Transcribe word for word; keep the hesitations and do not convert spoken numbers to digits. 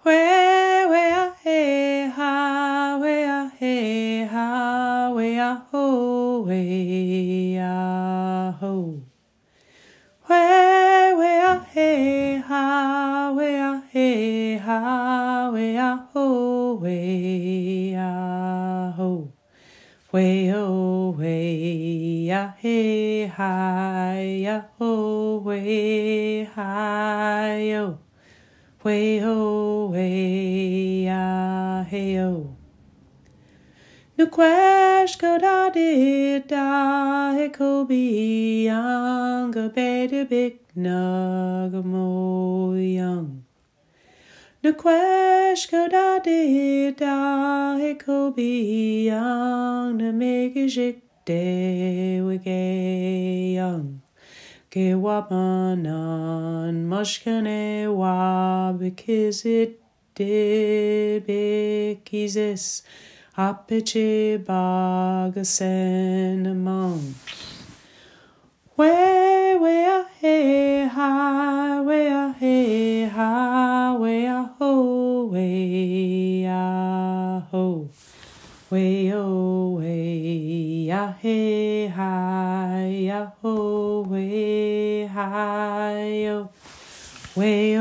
Way, way, ah, hey, ha, way, ah, hey, ha, way, ah, ho, way, ah, ho. Way, way, ah, hey, ha, way, ah, hey, ha, way, ah, ho, way, ah, ho. Way, oh, way, ah, hey, hi, ah, ho, way, hi, oh. Way, oh, way, ah, hey, oh. Nu quash go da di da, he ko be young, a baby big nug mo young. Nu quash go da di da, he ko be young, na make a jig de we gay young. Ke wabanan mushkane wa bekizit de bekizis. Apiche bagasen among. Way, way, ah, hey, ha, way, ah, hey, ha, way, ah, ho, way, ah, ho. Way, oh, way, ah, hey, hi, ah, ho, way, hi, oh. Way,